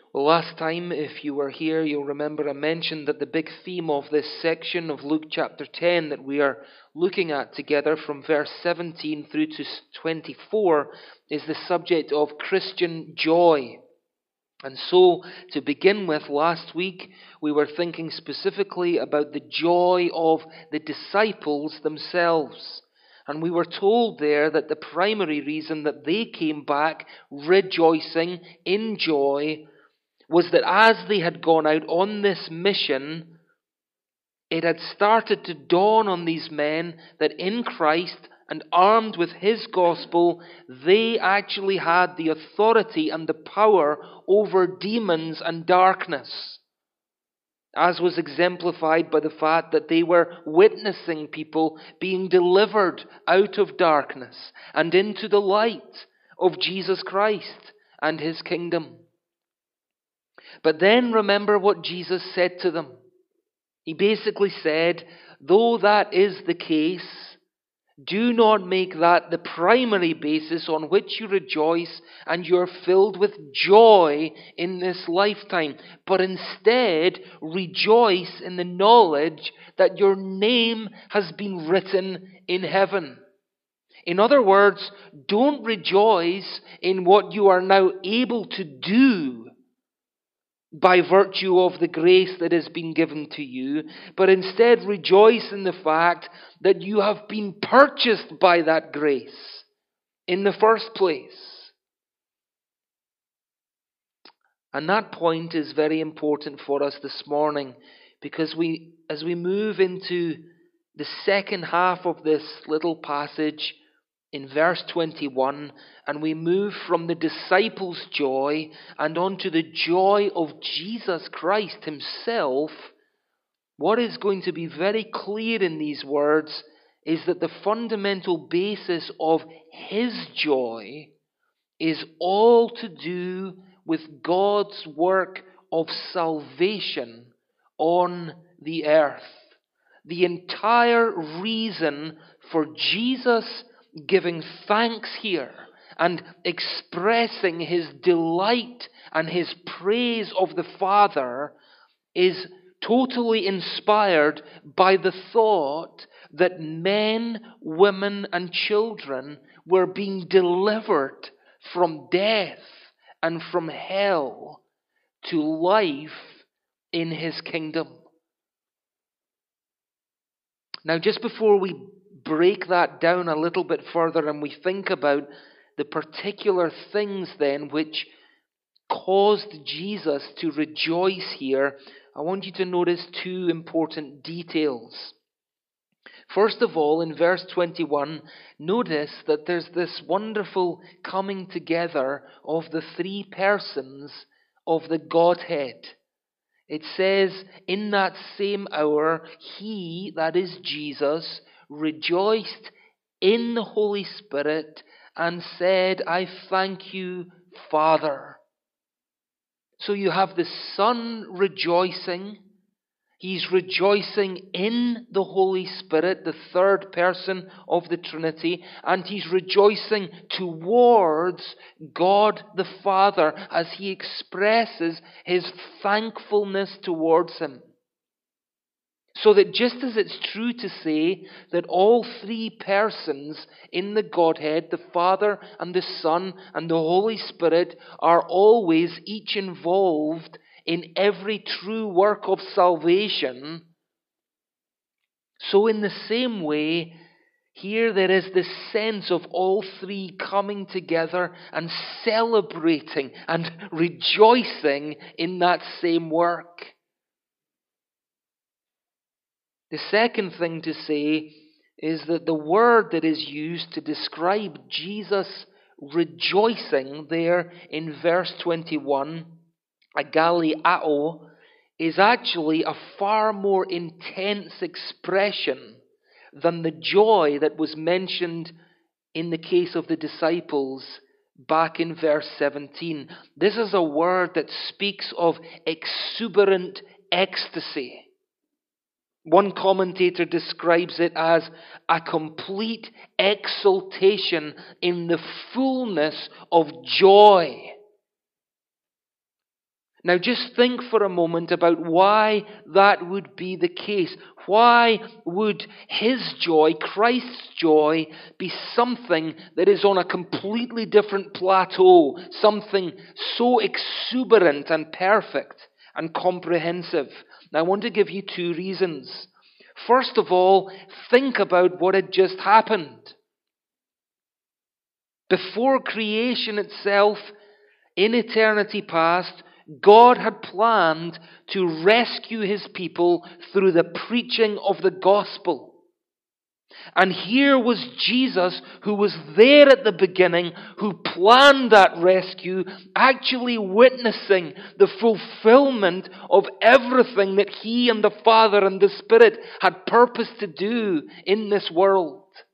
Well, last time, if you were here, you'll remember I mentioned that the big theme of this section of Luke chapter 10 that we are looking at together from verse 17 through to 24 is the subject of Christian joy. And so, to begin with, last week we were thinking specifically about the joy of the disciples themselves. And we were told there that the primary reason that they came back rejoicing in joy was that as they had gone out on this mission, it had started to dawn on these men that in Christ and armed with His gospel, they actually had the authority and the power over demons and darkness, as was exemplified by the fact that they were witnessing people being delivered out of darkness and into the light of Jesus Christ and His kingdom. But then remember what Jesus said to them. He basically said, though that is the case, do not make that the primary basis on which you rejoice and you're filled with joy in this lifetime, but instead rejoice in the knowledge that your name has been written in heaven. In other words, don't rejoice in what you are now able to do by virtue of the grace that has been given to you, but instead rejoice in the fact that you have been purchased by that grace in the first place. And that point is very important for us this morning, because as we move into the second half of this little passage in verse 21, and we move from the disciples' joy and onto the joy of Jesus Christ Himself, what is going to be very clear in these words is that the fundamental basis of His joy is all to do with God's work of salvation on the earth. The entire reason for Jesus giving thanks here and expressing His delight and His praise of the Father is totally inspired by the thought that men, women, and children were being delivered from death and from hell to life in His kingdom. Now, just before we break that down a little bit further and we think about the particular things then which caused Jesus to rejoice here, I want you to notice two important details. First of all, in verse 21, notice that there's this wonderful coming together of the three persons of the Godhead. It says, in that same hour, He, that is Jesus, rejoiced in the Holy Spirit and said, I thank you, Father. So you have the Son rejoicing. He's rejoicing in the Holy Spirit, the third person of the Trinity, and He's rejoicing towards God the Father as He expresses His thankfulness towards Him. So that just as it's true to say that all three persons in the Godhead, the Father and the Son and the Holy Spirit, are always each involved in every true work of salvation, so in the same way, here there is this sense of all three coming together and celebrating and rejoicing in that same work. The second thing to say is that the word that is used to describe Jesus rejoicing there in verse 21, agaliao, is actually a far more intense expression than the joy that was mentioned in the case of the disciples back in verse 17. This is a word that speaks of exuberant ecstasy. One commentator describes it as a complete exultation in the fullness of joy. Now just think for a moment about why that would be the case. Why would his joy, Christ's joy, be something that is on a completely different plateau, something so exuberant and perfect and comprehensive? Now I want to give you two reasons. First of all, think about what had just happened. Before creation itself, in eternity past, God had planned to rescue his people through the preaching of the gospel. And here was Jesus, who was there at the beginning, who planned that rescue, actually witnessing the fulfillment of everything that he and the Father and the Spirit had purposed to do in this world.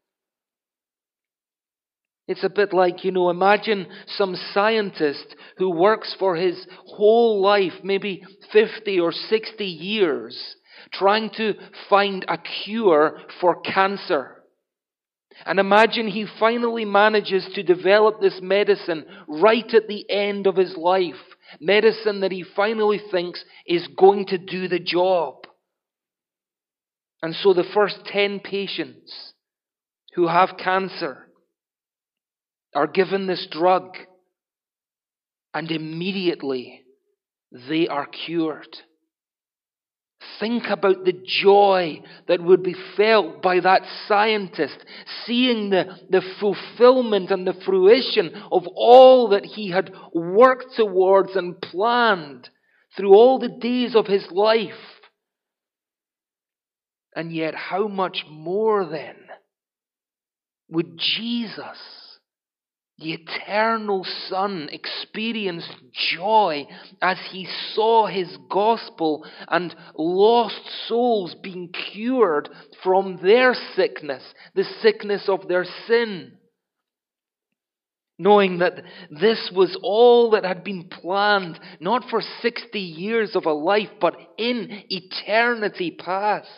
It's a bit like, imagine some scientist who works for his whole life, maybe 50 or 60 years, trying to find a cure for cancer. And imagine he finally manages to develop this medicine right at the end of his life. Medicine that he finally thinks is going to do the job. And so the first 10 patients who have cancer are given this drug, and immediately they are cured. Think about the joy that would be felt by that scientist, seeing the fulfillment and the fruition of all that he had worked towards and planned through all the days of his life. And yet, how much more then would Jesus, the eternal Son, experienced joy as he saw his gospel and lost souls being cured from their sickness, the sickness of their sin. Knowing that this was all that had been planned, not for 60 years of a life, but in eternity past.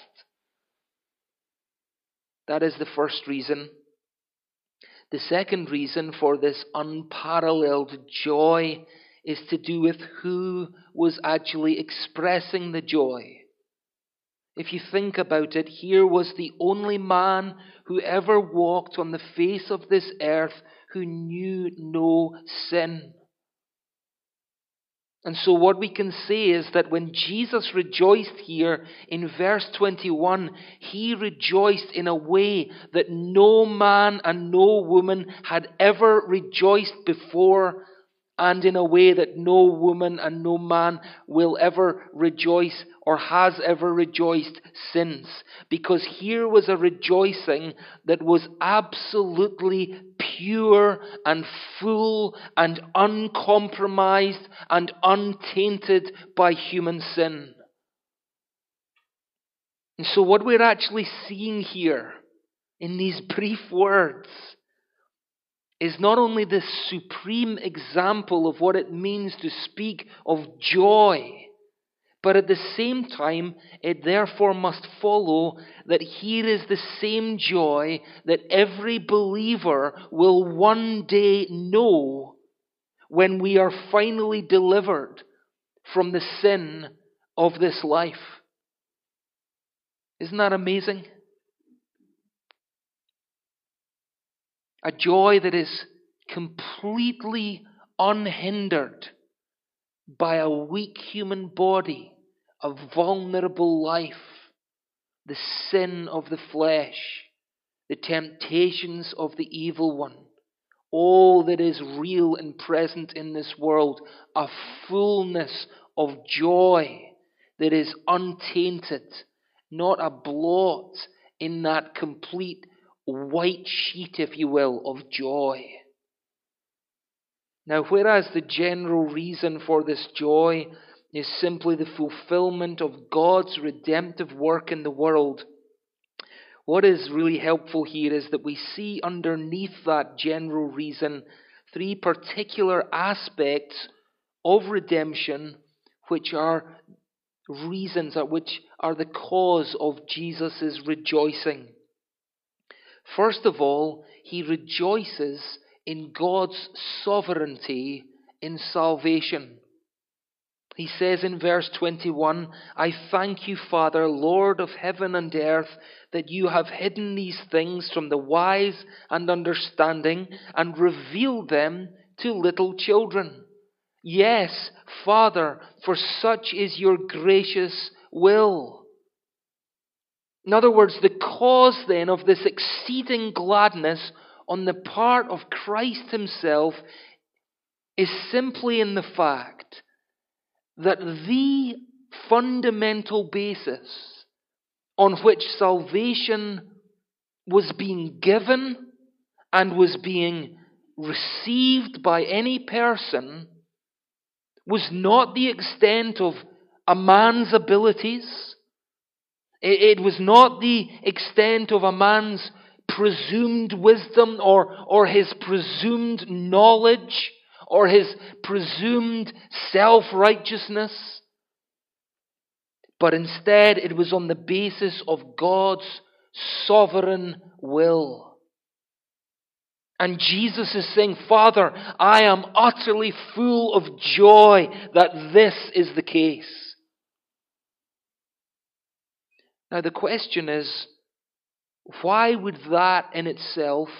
That is the first reason. The second reason for this unparalleled joy is to do with who was actually expressing the joy. If you think about it, here was the only man who ever walked on the face of this earth who knew no sin. And so what we can say is that when Jesus rejoiced here in verse 21, he rejoiced in a way that no man and no woman had ever rejoiced before, and in a way that no woman and no man will ever rejoice or has ever rejoiced since. Because here was a rejoicing that was absolutely pure and full and uncompromised and untainted by human sin. And so what we're actually seeing here in these brief words is not only the supreme example of what it means to speak of joy, but at the same time, it therefore must follow that here is the same joy that every believer will one day know when we are finally delivered from the sin of this life. Isn't that amazing? A joy that is completely unhindered by a weak human body, a vulnerable life, the sin of the flesh, the temptations of the evil one, all that is real and present in this world, a fullness of joy that is untainted, not a blot in that complete white sheet, if you will, of joy. Now, whereas the general reason for this joy is simply the fulfillment of God's redemptive work in the world, what is really helpful here is that we see underneath that general reason three particular aspects of redemption which are reasons, which are the cause of Jesus' rejoicing. First of all, he rejoices in God's sovereignty in salvation. He says in verse 21, I thank you, Father, Lord of heaven and earth, that you have hidden these things from the wise and understanding and revealed them to little children. Yes, Father, for such is your gracious will. In other words, the cause then of this exceeding gladness on the part of Christ himself is simply in the fact that the fundamental basis on which salvation was being given and was being received by any person was not the extent of a man's abilities. It was not the extent of a man's presumed wisdom or his presumed knowledge or his presumed self-righteousness. But instead, it was on the basis of God's sovereign will. And Jesus is saying, Father, I am utterly full of joy that this is the case. Now the question is, why would that in itself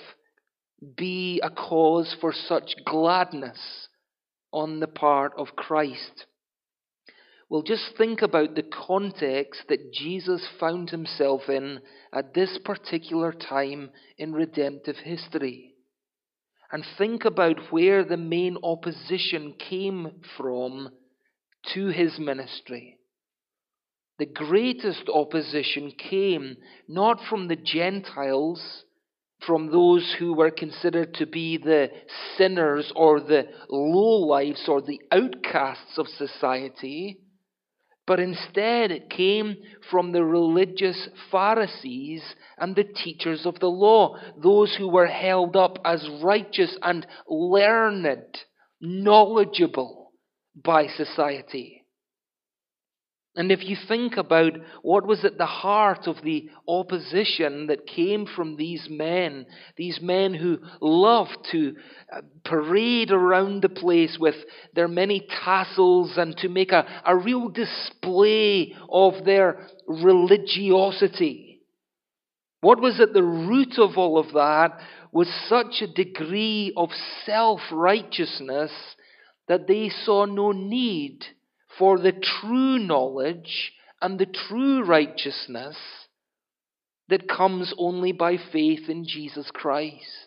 be a cause for such gladness on the part of Christ? Well, just think about the context that Jesus found himself in at this particular time in redemptive history. And think about where the main opposition came from to his ministry. The greatest opposition came not from the Gentiles, from those who were considered to be the sinners or the lowlifes or the outcasts of society, but instead it came from the religious Pharisees and the teachers of the law, those who were held up as righteous and learned, knowledgeable by society. And if you think about what was at the heart of the opposition that came from these men who loved to parade around the place with their many tassels and to make a real display of their religiosity. What was at the root of all of that was such a degree of self-righteousness that they saw no need for the true knowledge and the true righteousness that comes only by faith in Jesus Christ.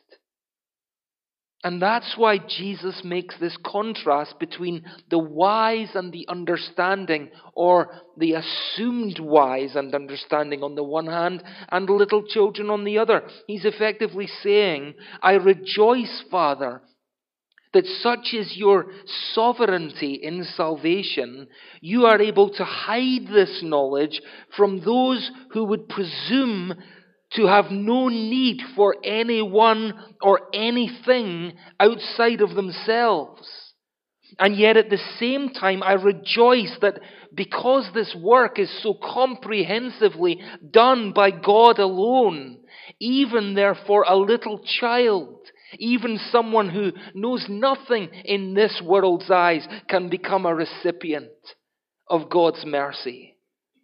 And that's why Jesus makes this contrast between the wise and the understanding, or the assumed wise and understanding on the one hand, and little children on the other. He's effectively saying, I rejoice, Father, that such is your sovereignty in salvation, you are able to hide this knowledge from those who would presume to have no need for anyone or anything outside of themselves. And yet at the same time, I rejoice that because this work is so comprehensively done by God alone, even therefore a little child, even someone who knows nothing in this world's eyes, can become a recipient of God's mercy.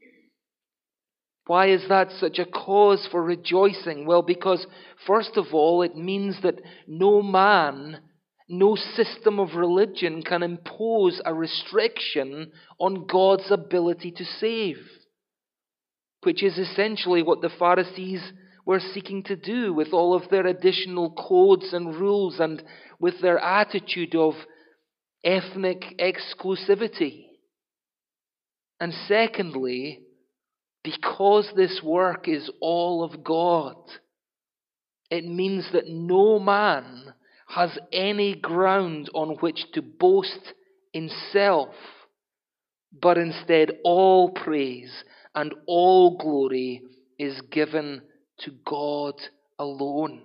Why is that such a cause for rejoicing? Well, because first of all, it means that no man, no system of religion can impose a restriction on God's ability to save, which is essentially what the Pharisees were seeking to do with all of their additional codes and rules and with their attitude of ethnic exclusivity. And secondly, because this work is all of God, it means that no man has any ground on which to boast in self, but instead all praise and all glory is given to God alone.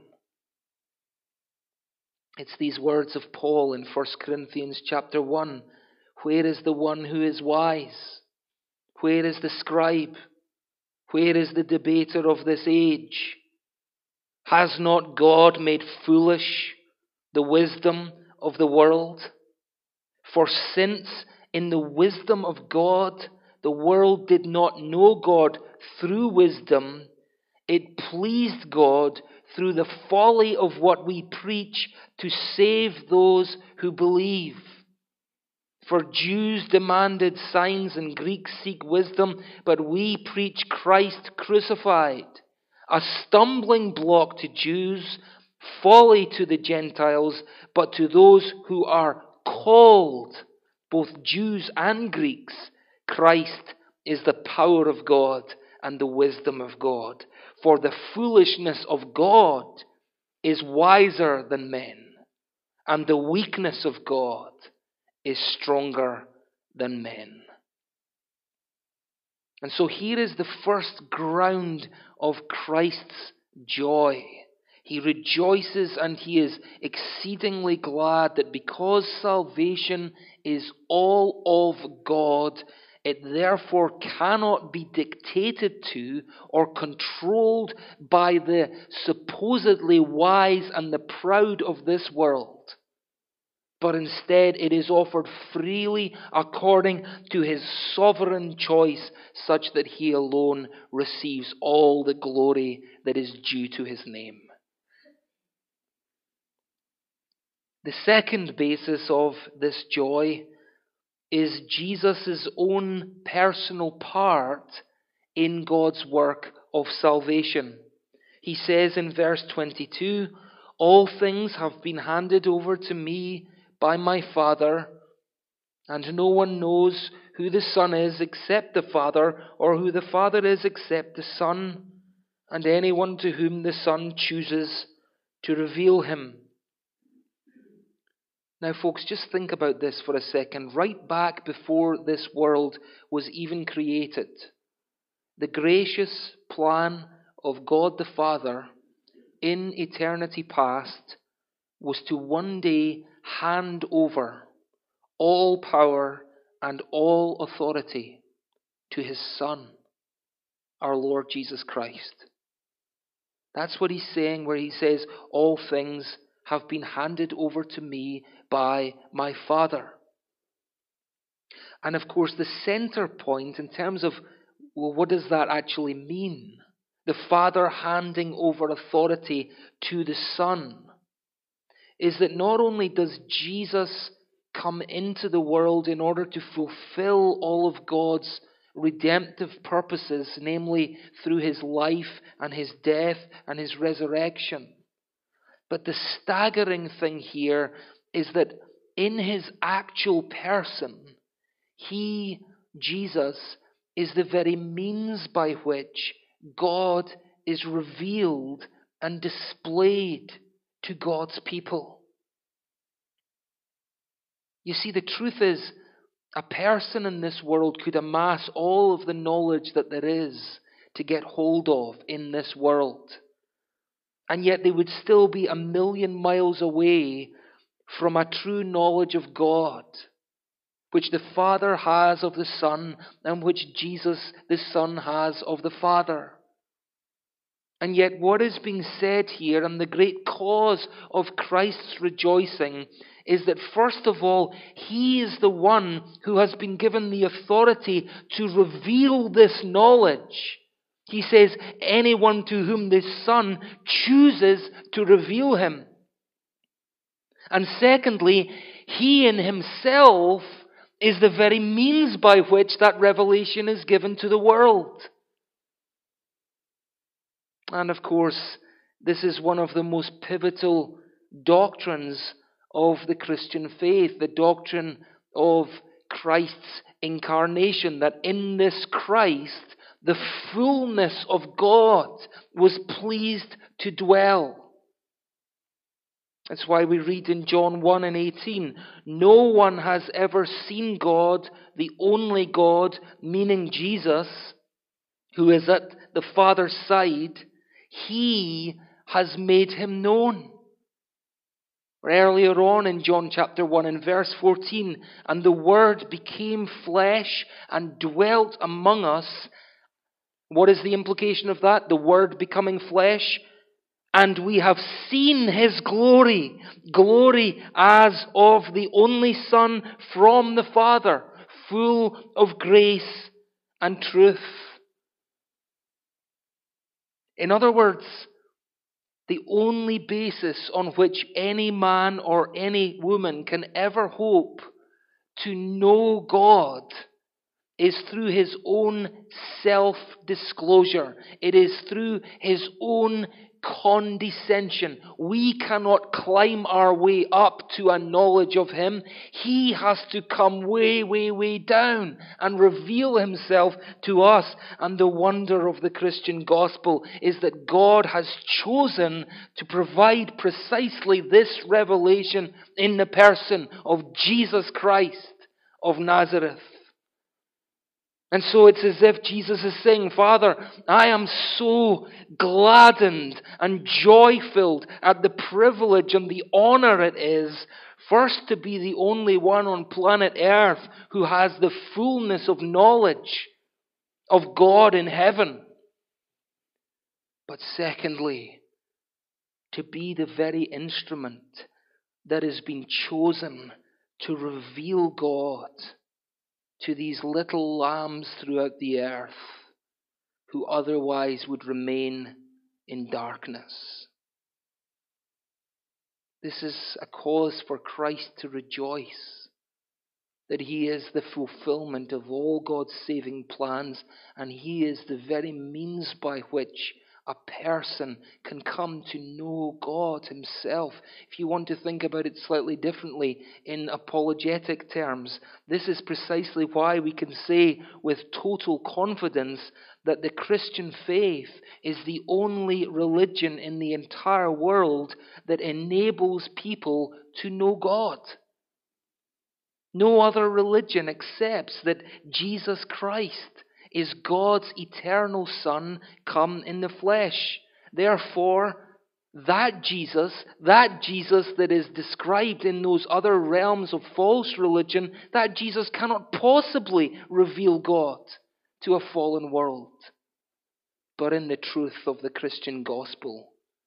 It's these words of Paul in 1 Corinthians chapter 1. Where is the one who is wise? Where is the scribe? Where is the debater of this age? Has not God made foolish the wisdom of the world? For since In the wisdom of God, the world did not know God through wisdom. It pleased God through the folly of what we preach to save those who believe. For Jews demanded signs and Greeks seek wisdom, but we preach Christ crucified, a stumbling block to Jews, folly to the Gentiles, but to those who are called, both Jews and Greeks, Christ is the power of God and the wisdom of God. For the foolishness of God is wiser than men, and the weakness of God is stronger than men. And so here is the first ground of Christ's joy. He rejoices and he is exceedingly glad that because salvation is all of God, it therefore cannot be dictated to or controlled by the supposedly wise and the proud of this world. But instead it is offered freely according to his sovereign choice, such that he alone receives all the glory that is due to his name. The second basis of this joy is Jesus' own personal part in God's work of salvation. He says in verse 22, "All things have been handed over to me by my Father, and no one knows who the Son is except the Father, or who the Father is except the Son, and anyone to whom the Son chooses to reveal him." Now, folks, just think about this for a second. Right back before this world was even created, the gracious plan of God the Father in eternity past was to one day hand over all power and all authority to his Son, our Lord Jesus Christ. That's what he's saying where he says, "All things have been handed over to me by my Father." And of course, the center point in terms of, well, what does that actually mean? The Father handing over authority to the Son, is that not only does Jesus come into the world in order to fulfill all of God's redemptive purposes, namely through his life and his death and his resurrection, but the staggering thing here is that in his actual person, he, Jesus, is the very means by which God is revealed and displayed to God's people. You see, the truth is, a person in this world could amass all of the knowledge that there is to get hold of in this world, and yet they would still be 1,000,000 miles away from a true knowledge of God, which the Father has of the Son, and which Jesus, the Son, has of the Father. And yet what is being said here, and the great cause of Christ's rejoicing, is that first of all, he is the one who has been given the authority to reveal this knowledge. He says, anyone to whom the Son chooses to reveal him. And secondly, he in himself is the very means by which that revelation is given to the world. And of course, this is one of the most pivotal doctrines of the Christian faith, the doctrine of Christ's incarnation, that in this Christ, the fullness of God was pleased to dwell. That's why we read in John 1 and 18, "No one has ever seen God, the only God," meaning Jesus, who is at the Father's side. He has made him known. Earlier on in John chapter 1 and verse 14, "And the Word became flesh and dwelt among us." What is the implication of that? The Word becoming flesh. "And we have seen his glory, glory as of the only Son from the Father, full of grace and truth. In other words, the only basis on which any man or any woman can ever hope to know God is through his own self-disclosure. It is through his own condescension. We cannot climb our way up to a knowledge of him. He has to come way, way, way down and reveal himself to us. And the wonder of the Christian gospel is that God has chosen to provide precisely this revelation in the person of Jesus Christ of Nazareth. And so it's as if Jesus is saying, Father, I am so gladdened and joy-filled at the privilege and the honor it is, first to be the only one on planet Earth who has the fullness of knowledge of God in heaven. But secondly, to be the very instrument that has been chosen to reveal God to these little lambs throughout the earth who otherwise would remain in darkness. This is a cause for Christ to rejoice that he is the fulfillment of all God's saving plans, and he is the very means by which a person can come to know God himself. If you want to think about it slightly differently in apologetic terms, this is precisely why we can say with total confidence that the Christian faith is the only religion in the entire world that enables people to know God. No other religion accepts that Jesus Christ is God's eternal Son come in the flesh. Therefore, that Jesus that is described in those other realms of false religion, that Jesus cannot possibly reveal God to a fallen world. But in the truth of the Christian gospel,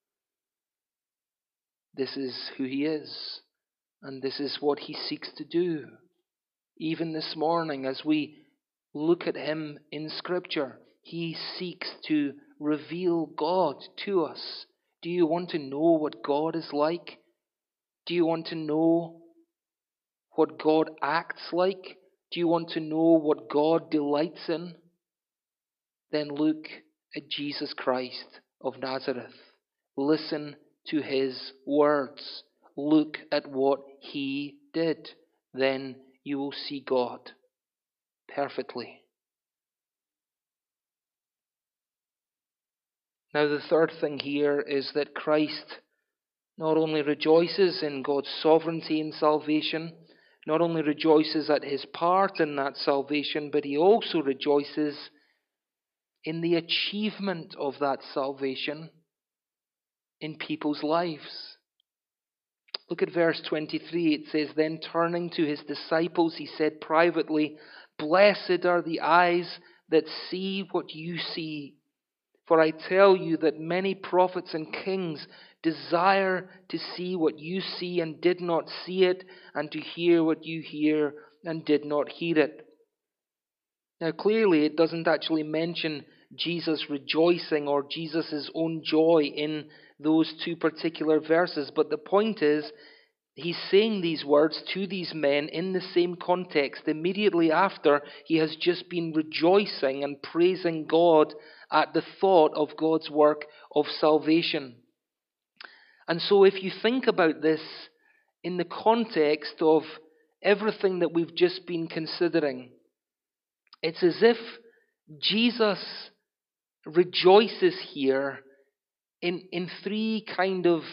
this is who he is, and this is what he seeks to do. Even this morning, as we look at him in Scripture, he seeks to reveal God to us. Do you want to know what God is like? Do you want to know what God acts like? Do you want to know what God delights in? Then look at Jesus Christ of Nazareth. Listen to his words. Look at what he did. Then you will see God perfectly. Now the third thing here is that Christ not only rejoices in God's sovereignty in salvation, not only rejoices at his part in that salvation, but he also rejoices in the achievement of that salvation in people's lives. Look at verse 23. It says, Then turning to his disciples, he said privately, Blessed are the eyes that see what you see. For I tell you that many prophets and kings desire to see what you see and did not see it, and to hear what you hear and did not hear it. Now clearly it doesn't actually mention Jesus rejoicing or Jesus' own joy in those two particular verses, but the point is, he's saying these words to these men in the same context immediately after he has just been rejoicing and praising God at the thought of God's work of salvation. And so if you think about this in the context of everything that we've just been considering, it's as if Jesus rejoices here in three kind of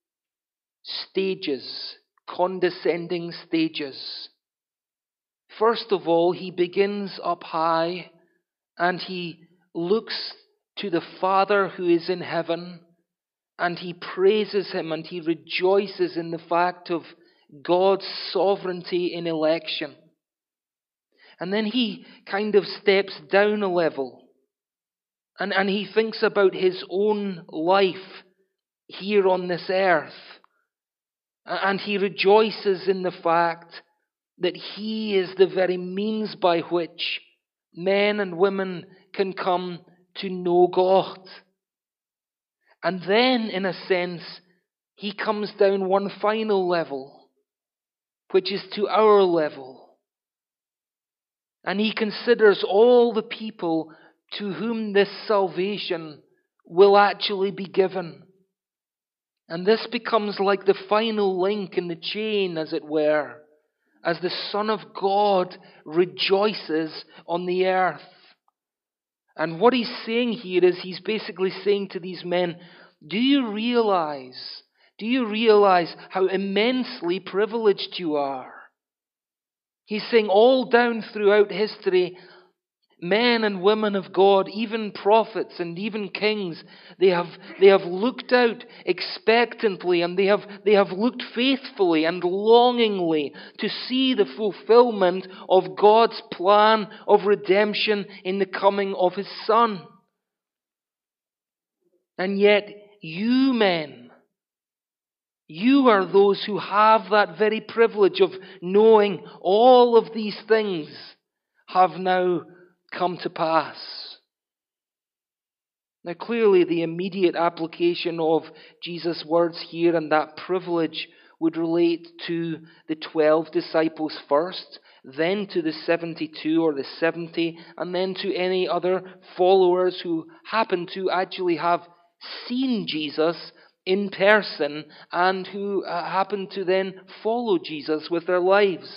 stages, condescending stages. First of all, he begins up high and he looks to the Father who is in heaven and he praises him and he rejoices in the fact of God's sovereignty in election. And then he kind of steps down a level and he thinks about his own life here on this earth. And he rejoices in the fact that He is the very means by which men and women can come to know God. And then, in a sense, He comes down one final level, which is to our level. And He considers all the people to whom this salvation will actually be given. And this becomes like the final link in the chain, as it were, as the Son of God rejoices on the earth. And what He's saying here is He's basically saying to these men, do you realize how immensely privileged you are? He's saying all down throughout history, men and women of God, even prophets and even kings, they have looked out expectantly, and they have looked faithfully and longingly to see the fulfillment of God's plan of redemption in the coming of His Son. And yet, you men, you are those who have that very privilege of knowing all of these things have now come to pass. Now, clearly, the immediate application of Jesus' words here and that privilege would relate to the 12 disciples first, then to the 72 or the 70, and then to any other followers who happen to actually have seen Jesus in person and who happen to then follow Jesus with their lives.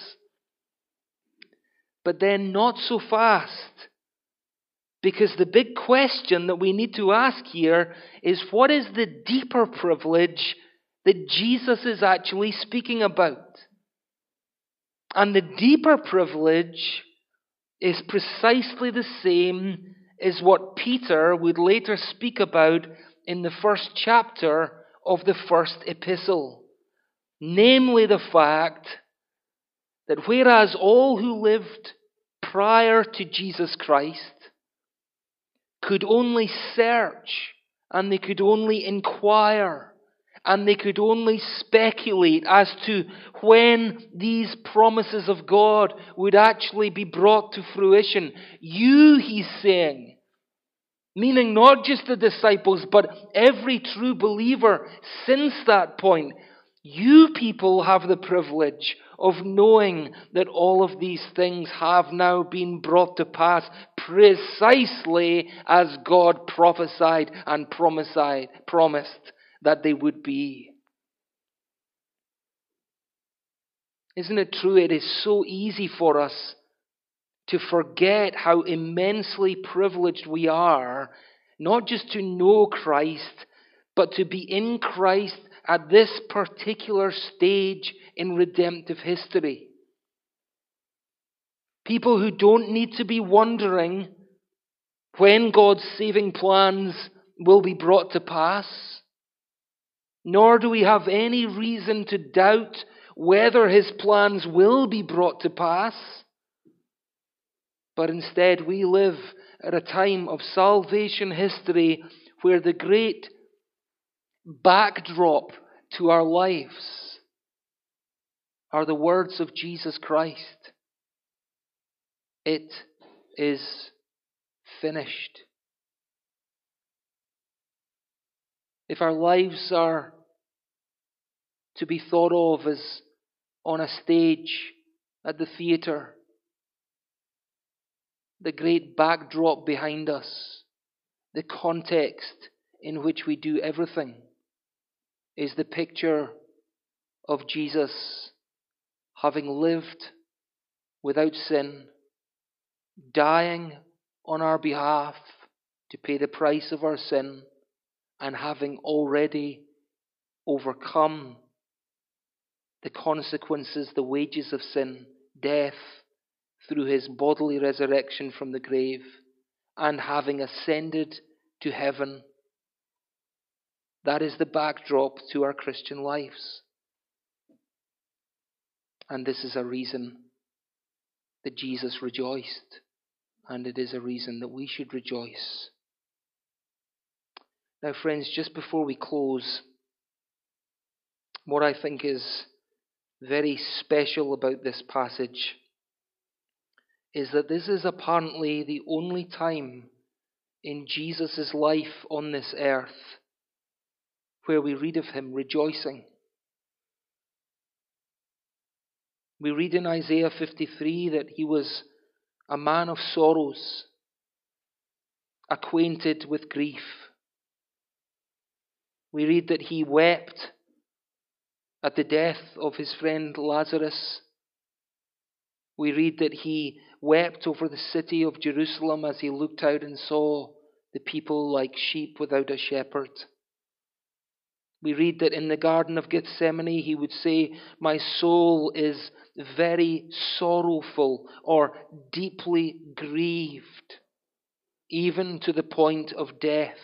But then not so fast. Because the big question that we need to ask here is, what is the deeper privilege that Jesus is actually speaking about? And the deeper privilege is precisely the same as what Peter would later speak about in the first chapter of the first epistle. Namely the fact that whereas all who lived prior to Jesus Christ could only search, and they could only inquire, and they could only speculate as to when these promises of God would actually be brought to fruition, you, he's saying, meaning not just the disciples, but every true believer since that point, you people have the privilege of knowing that all of these things have now been brought to pass precisely as God prophesied and promised that they would be. Isn't it true? It is so easy for us to forget how immensely privileged we are, not just to know Christ, but to be in Christ at this particular stage in redemptive history. People who don't need to be wondering when God's saving plans will be brought to pass, nor do we have any reason to doubt whether His plans will be brought to pass. But instead we live at a time of salvation history where the great backdrop to our lives are the words of Jesus Christ. It is finished. If our lives are to be thought of as on a stage at the theatre, the great backdrop behind us, the context in which we do everything, is the picture of Jesus having lived without sin, dying on our behalf to pay the price of our sin, and having already overcome the consequences, the wages of sin, death, through His bodily resurrection from the grave, and having ascended to heaven. That is the backdrop to our Christian lives. And this is a reason that Jesus rejoiced, and it is a reason that we should rejoice. Now, friends, just before we close, what I think is very special about this passage is that this is apparently the only time in Jesus' life on this earth where we read of him rejoicing. We read in Isaiah 53 that he was a man of sorrows, acquainted with grief. We read that he wept at the death of his friend Lazarus. We read that he wept over the city of Jerusalem as he looked out and saw the people like sheep without a shepherd. We read that in the Garden of Gethsemane he would say, "My soul is very sorrowful," or deeply grieved, even to the point of death.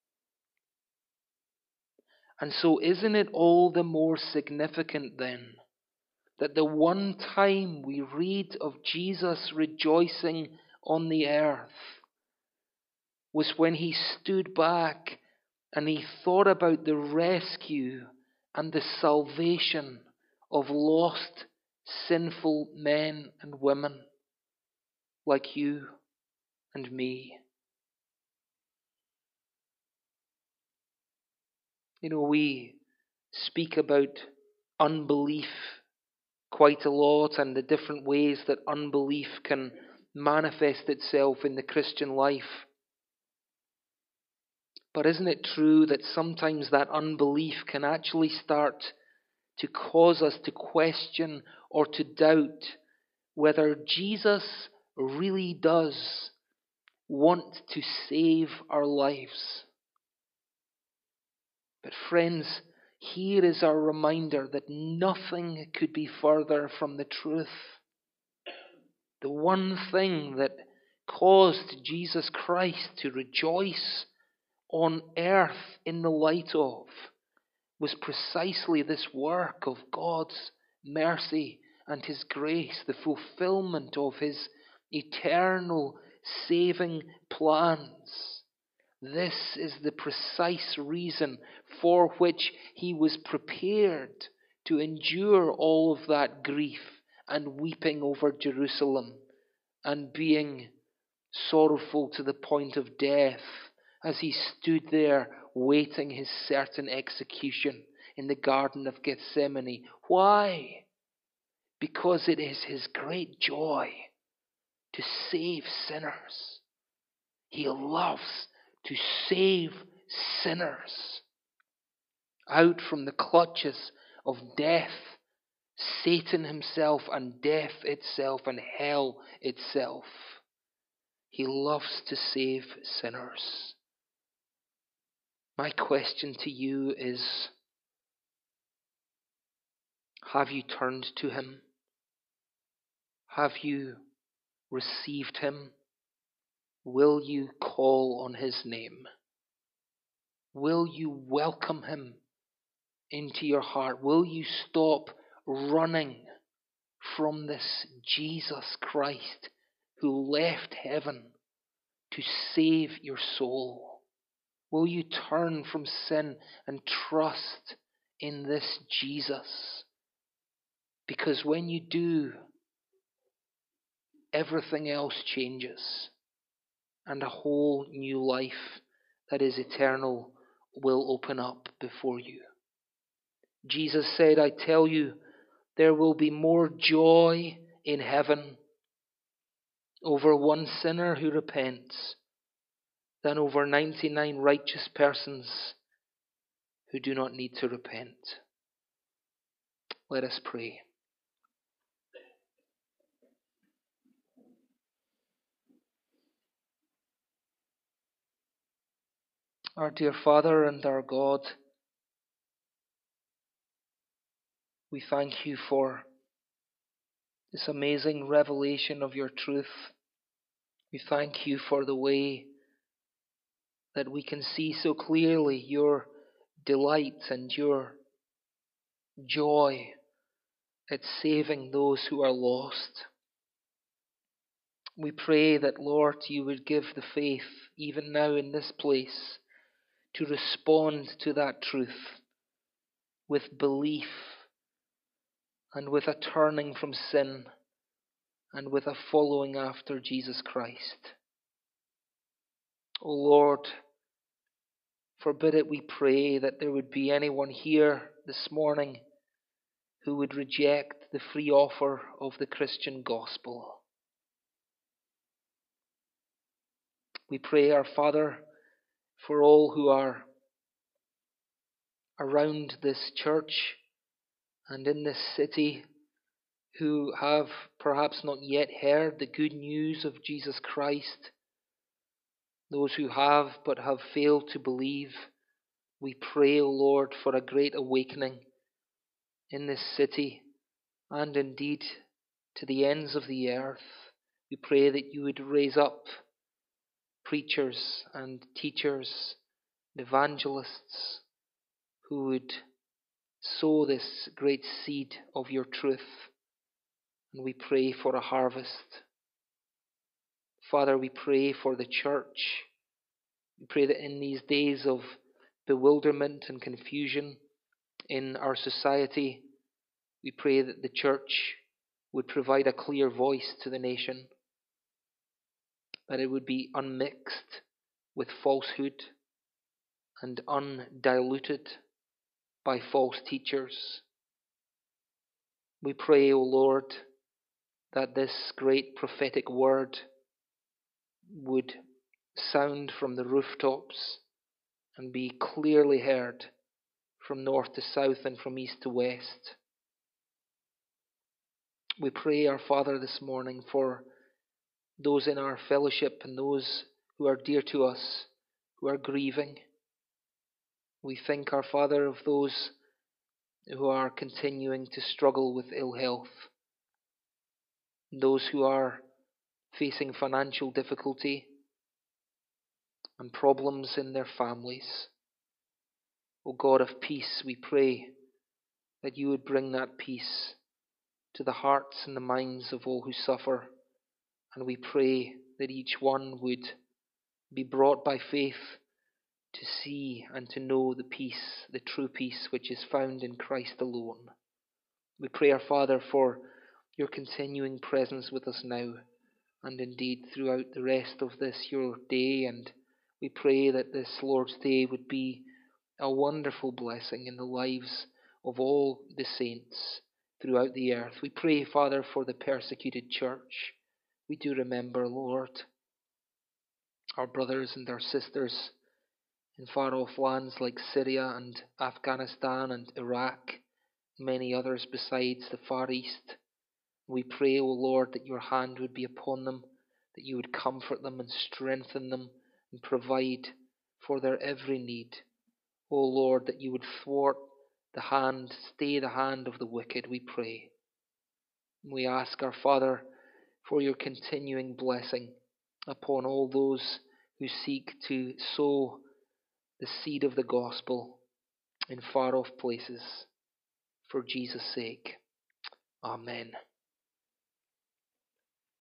And so isn't it all the more significant then that the one time we read of Jesus rejoicing on the earth was when he stood back and he thought about the rescue and the salvation of lost, sinful men and women like you and me. You know, we speak about unbelief quite a lot and the different ways that unbelief can manifest itself in the Christian life. But isn't it true that sometimes that unbelief can actually start to cause us to question or to doubt whether Jesus really does want to save our lives? But friends, here is our reminder that nothing could be further from the truth. The one thing that caused Jesus Christ to rejoice on earth in the light of was precisely this work of God's mercy and his grace, the fulfillment of his eternal saving plans. This is the precise reason for which he was prepared to endure all of that grief and weeping over Jerusalem and being sorrowful to the point of death as he stood there waiting his certain execution in the Garden of Gethsemane. Why? Because it is his great joy to save sinners. He loves to save sinners out from the clutches of death, Satan himself, and death itself, and hell itself. He loves to save sinners. My question to you is, have you turned to him? Have you received him? Will you call on his name? Will you welcome him into your heart? Will you stop running from this Jesus Christ who left heaven to save your soul? Will you turn from sin and trust in this Jesus? Because when you do, everything else changes, and a whole new life that is eternal will open up before you. Jesus said, "I tell you, there will be more joy in heaven over one sinner who repents than over 99 righteous persons who do not need to repent." Let us pray. Our dear Father and our God, we thank you for this amazing revelation of your truth. We thank you for the way that we can see so clearly your delight and your joy at saving those who are lost. We pray that, Lord, you would give the faith, even now in this place, to respond to that truth with belief and with a turning from sin and with a following after Jesus Christ. O Lord, forbid it, we pray, that there would be anyone here this morning who would reject the free offer of the Christian gospel. We pray, our Father, for all who are around this church and in this city who have perhaps not yet heard the good news of Jesus Christ, those who have but have failed to believe. We pray, O Lord, for a great awakening in this city and indeed to the ends of the earth. We pray that you would raise up preachers and teachers, evangelists, who would sow this great seed of your truth. And we pray for a harvest. Father, we pray for the church. We pray that in these days of bewilderment and confusion in our society, we pray that the church would provide a clear voice to the nation, that it would be unmixed with falsehood and undiluted by false teachers. We pray, O Lord, that this great prophetic word would sound from the rooftops and be clearly heard from north to south and from east to west. We pray, our Father, this morning for those in our fellowship and those who are dear to us, who are grieving. We think, our Father, of those who are continuing to struggle with ill health, those who are facing financial difficulty and problems in their families. O God of peace, we pray that you would bring that peace to the hearts and the minds of all who suffer, and we pray that each one would be brought by faith to see and to know the peace, the true peace which is found in Christ alone. We pray, our Father, for your continuing presence with us now and indeed throughout the rest of this your day, and we pray that this Lord's Day would be a wonderful blessing in the lives of all the saints throughout the earth. We pray, Father, for the persecuted church. We do remember, Lord, our brothers and our sisters in far-off lands like Syria and Afghanistan and Iraq, many others besides the Far East. We pray, O Lord, that your hand would be upon them, that you would comfort them and strengthen them and provide for their every need. O Lord, that you would stay the hand of the wicked, we pray. We ask, our Father, for your continuing blessing upon all those who seek to sow the seed of the gospel in far-off places, for Jesus' sake. Amen.